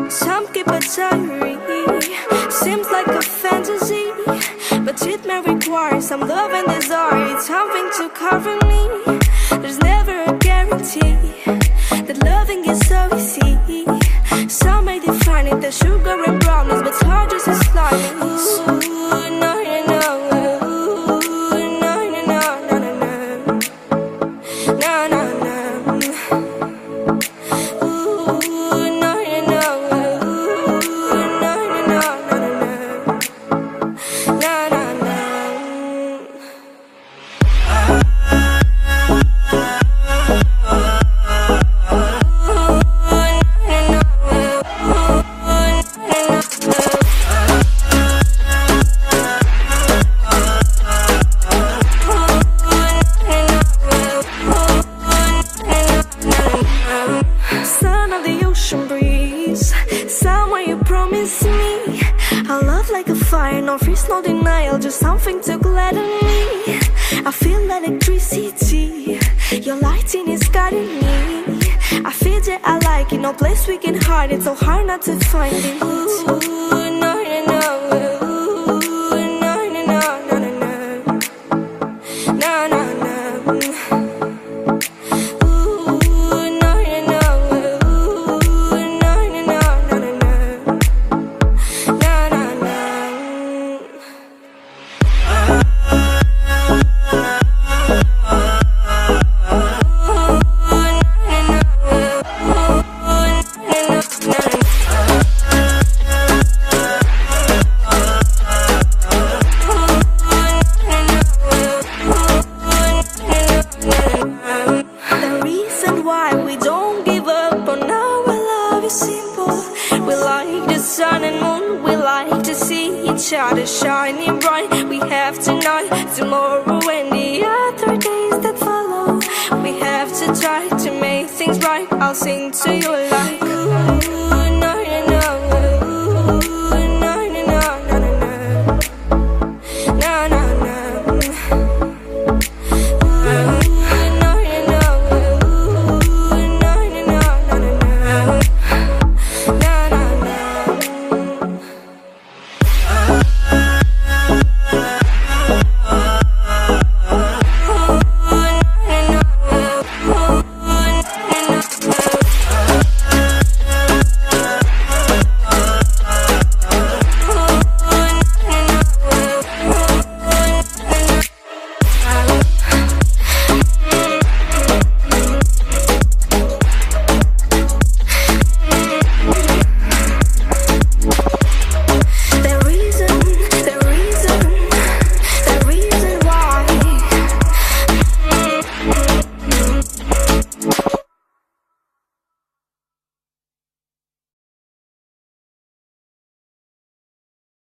Some keep a diary, seems like a fantasy, but it may require some love and desire. It's something to cover me. There's never a guarantee that loving is so easy. Some may define it as sugar and brownies, but hard just as slimy. Ooh, no, no, no. Ooh, no, no, no, no, no, no. No, no, no. Son of the ocean breeze, somewhere you promised me a love like a fire, no freeze, no denial, just something to gladden me. I feel electricity, your lighting is guiding me. I feel that I like it, no place we can hide it, so hard not to find it. Ooh, no, no, no. Ooh, no, no, no, no, no, no. No, no, no. Sun and moon, we like to see each other shining bright. We have tonight, tomorrow, and the other days that follow. We have to try to make things right. I'll sing to you.